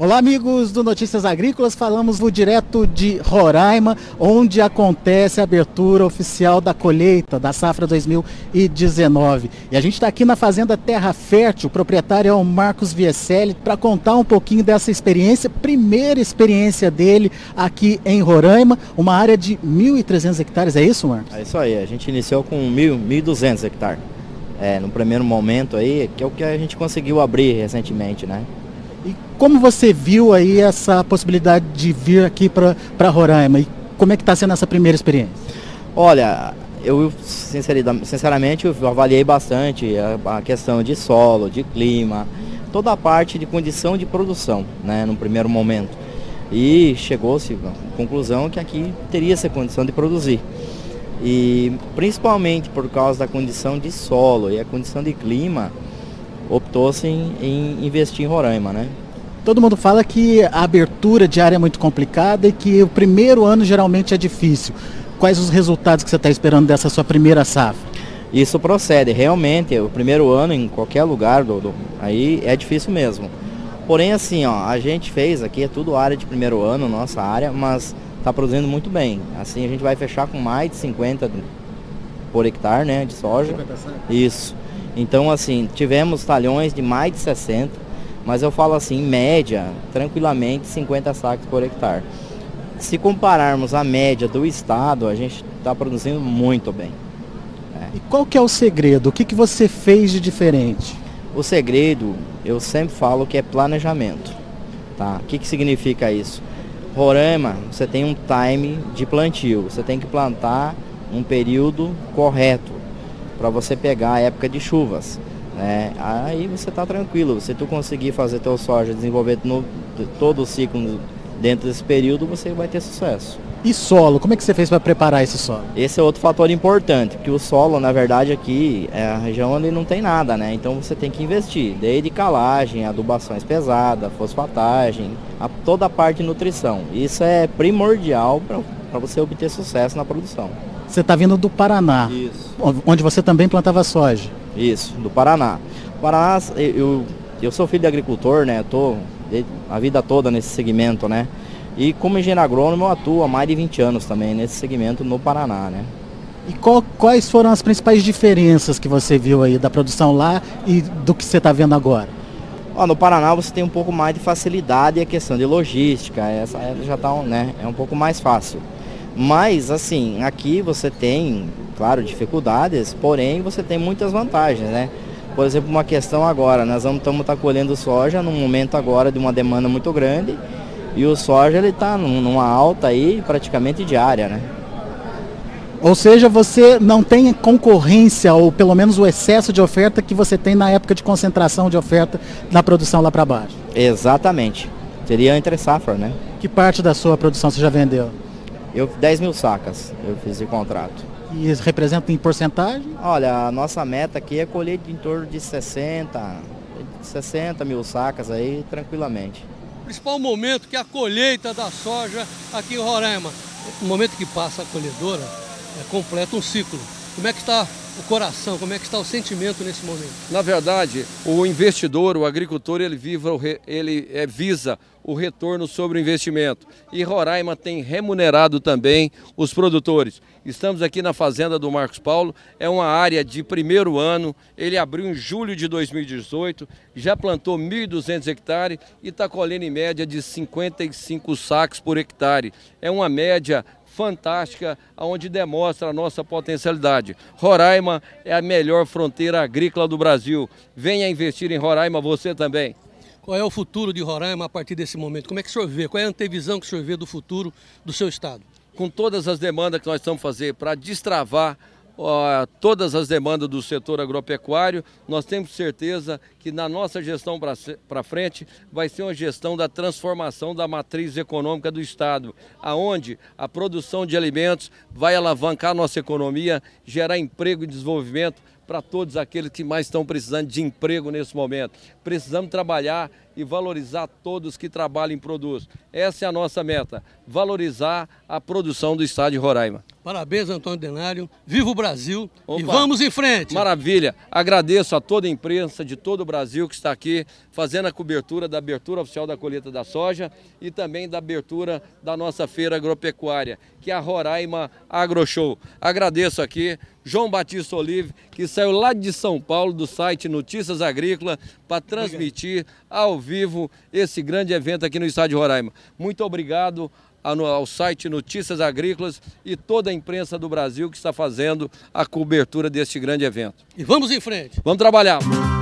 Olá, amigos do Notícias Agrícolas, falamos direto de Roraima, onde acontece a abertura oficial da colheita da safra 2019. E a gente está aqui na Fazenda Terra Fértil, o proprietário é o Marcos Vieselli, para contar um pouquinho dessa experiência, primeira experiência dele aqui em Roraima, uma área de 1.300 hectares, é isso, Marcos? É isso aí, a gente iniciou com 1.200 hectares. No primeiro momento aí, que é o que a gente conseguiu abrir recentemente, né? E como você viu aí essa possibilidade de vir aqui para Roraima? E como é que está sendo essa primeira experiência? Olha, eu sinceramente eu avaliei bastante a questão de solo, de clima, toda a parte de condição de produção, né, no primeiro momento. E chegou-se à conclusão que aqui teria essa condição de produzir. E principalmente por causa da condição de solo e a condição de clima, optou-se em investir em Roraima, né? Todo mundo fala que a abertura de área é muito complicada e que o primeiro ano geralmente é difícil. Quais os resultados que você está esperando dessa sua primeira safra? Isso procede, realmente, o primeiro ano em qualquer lugar aí é difícil mesmo. Porém, assim, ó, a gente fez aqui, é tudo área de primeiro ano, nossa área, mas está produzindo muito bem. Assim a gente vai fechar com mais de 50 por hectare, né, de soja. 50 sacos? Isso. Então, assim, tivemos talhões de mais de 60, mas eu falo assim, em média, tranquilamente 50 sacos por hectare. Se compararmos a média do estado, a gente está produzindo muito bem. E qual que é o segredo? O que você fez de diferente? O segredo, eu sempre falo que é planejamento. Tá? O que significa isso? Roraima, você tem um time de plantio, você tem que plantar um período correto para você pegar a época de chuvas, né? Aí você está tranquilo, se tu conseguir fazer teu soja desenvolver todo o ciclo dentro desse período, você vai ter sucesso. E solo, como é que você fez para preparar esse solo? Esse é outro fator importante, porque o solo, na verdade, aqui é a região onde não tem nada, né? Então você tem que investir, desde calagem, adubações pesadas, fosfatagem, toda a parte de nutrição. Isso é primordial para você obter sucesso na produção. Você está vindo do Paraná, isso, onde você também plantava soja. Isso, do Paraná. Paraná, eu sou filho de agricultor, né? Estou a vida toda nesse segmento, né? E como engenheiro agrônomo eu atuo há mais de 20 anos também nesse segmento no Paraná, né? E quais foram as principais diferenças que você viu aí da produção lá e do que você está vendo agora? No Paraná você tem um pouco mais de facilidade e a questão de logística, essa já está, né, é um pouco mais fácil. Mas assim, aqui você tem, claro, dificuldades, porém você tem muitas vantagens, né? Por exemplo, uma questão agora, nós estamos colhendo soja num momento agora de uma demanda muito grande. E o soja ele está numa alta aí praticamente diária, né? Ou seja, você não tem concorrência ou pelo menos o excesso de oferta que você tem na época de concentração de oferta na produção lá para baixo. Exatamente. Seria entre safra, né? Que parte da sua produção você já vendeu? 10 mil sacas eu fiz de contrato. E isso representa em porcentagem? Olha, a nossa meta aqui é colher em torno de 60 mil sacas aí tranquilamente. O principal momento que é a colheita da soja aqui em Roraima. O momento que passa a colhedora, completa um ciclo. Como é que está o coração, como é que está o sentimento nesse momento? Na verdade, o investidor, o agricultor, ele visa o retorno sobre o investimento. E Roraima tem remunerado também os produtores. Estamos aqui na fazenda do Marcos Paulo, é uma área de primeiro ano, ele abriu em julho de 2018, já plantou 1.200 hectares e está colhendo em média de 55 sacos por hectare. É uma média fantástica, onde demonstra a nossa potencialidade. Roraima é a melhor fronteira agrícola do Brasil. Venha investir em Roraima, você também. Qual é o futuro de Roraima a partir desse momento? Como é que o senhor vê? Qual é a antevisão que o senhor vê do futuro do seu estado? Com todas as demandas que nós estamos fazendo para destravar todas as demandas do setor agropecuário, nós temos certeza que na nossa gestão para frente vai ser uma gestão da transformação da matriz econômica do Estado, aonde a produção de alimentos vai alavancar a nossa economia, gerar emprego e desenvolvimento para todos aqueles que mais estão precisando de emprego nesse momento. Precisamos trabalhar e valorizar todos que trabalham em produtos. Essa é a nossa meta, valorizar a produção do estado de Roraima. Parabéns, Antônio Denário. Viva o Brasil. Opa. E vamos em frente. Maravilha. Agradeço a toda a imprensa de todo o Brasil que está aqui fazendo a cobertura da abertura oficial da colheita da soja e também da abertura da nossa feira agropecuária, que é a Roraima AgroShow. Agradeço aqui João Batista Olive, que saiu lá de São Paulo, do site Notícias Agrícolas, para transmitir ao vivo esse grande evento aqui no estado de Roraima. Muito obrigado ao site Notícias Agrícolas e toda a imprensa do Brasil que está fazendo a cobertura deste grande evento. E vamos em frente. Vamos trabalhar.